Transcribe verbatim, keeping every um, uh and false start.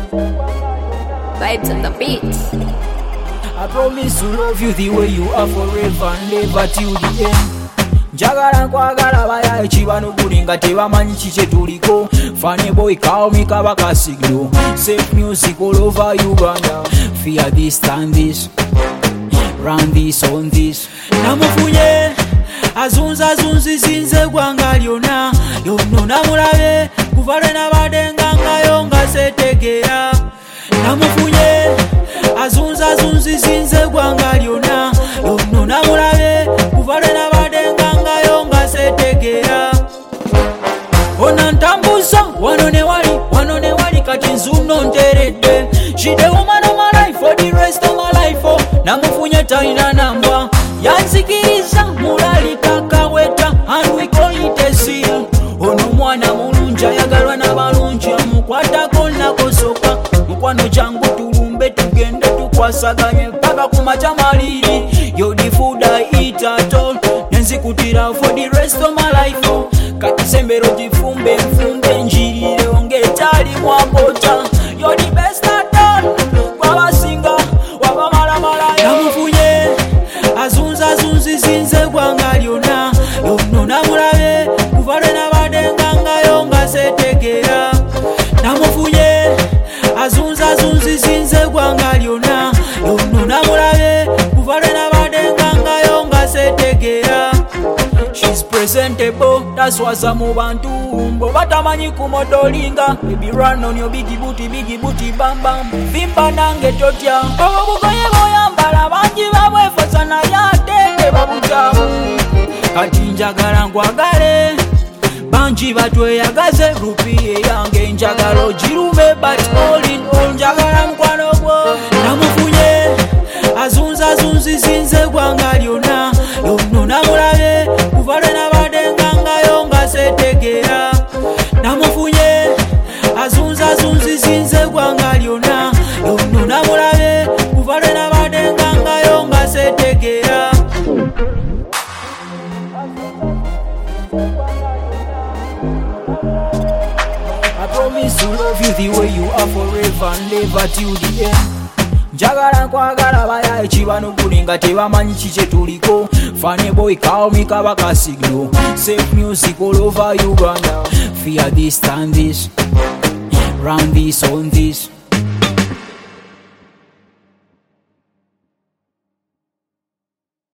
Vibes on the beat. I promise to love you the way you are forever and ever till the end. Njagala nkwagala baya ekibano kulinga tebamanyi kiki tuliko. Funny boy call me kabaka signal. Safe music all over Uganda. Fear this, stand this, run this, on this. Namufunye azunza azunzi zinze gwanga lyona. Yono namulabe kuvale nabadenga ngayo nga setegera. Namufunye azunza azunzi zinze gwanga lyona. Yono namulabe kuvale nabadenga ngayo nga setegera. Ona ntambuza wano ne wali wano ne wali kati nzuno nteredde. She the woman of my life for the rest of my life. Oh, namufunye taina namba yanzikiriza mulali kakaweta and we call it a seal. Ono mwana mulungi ayagalwa n'abalungi amukwatako nakosoka. Mukwano jangu tulumbe tugende tukwasaganye mpaka ku majamaliri. You're the food I eat at all. Nenzikutira for the rest of my life. Oh, kati sembero gifumbe nfumbe njirire ongetali mwakota. You're the best at all. Wabasinga wabamalamala. Namufunye azunza azunzi zinze gwanga lyona. Yono namulabe kuvale nabadenga ngayo nga setegera. Namufunye azunza azunzi zinze gwanga lyona. Yono namulabe kuvale nabadenga ngayo nga setegera. She's presentable, that's what's a mu bantu. Mbo batamanyi kumodolinga. Baby run on your biggie booty, biggie booty, bam bam. Vimba nange totya. Obo bugoye boyambala banji babwefosa na yate babujamu. Kati njagala nkwagale banji batweyagaze rupiye yange njagala ogirume but all in all njagala mukwano gwo. Namufunye azunza azunzi zinze gwanga lyona. Yono namulabe kuvale nabadenga ngayo nga setegera. Namufunye azunza azunzi zinze gwanga lyona. Yono namulabe kuvale nabadenga ngayo nga setegera. I promise to love you the way you are forever and ever till the end. Njagala nkwagala baya ekibano kulinga tebamanyi kiki tuliko. Funny boy call me kabaka signal. Safe music all over Uganda. Fear this, stand this, run this, on this.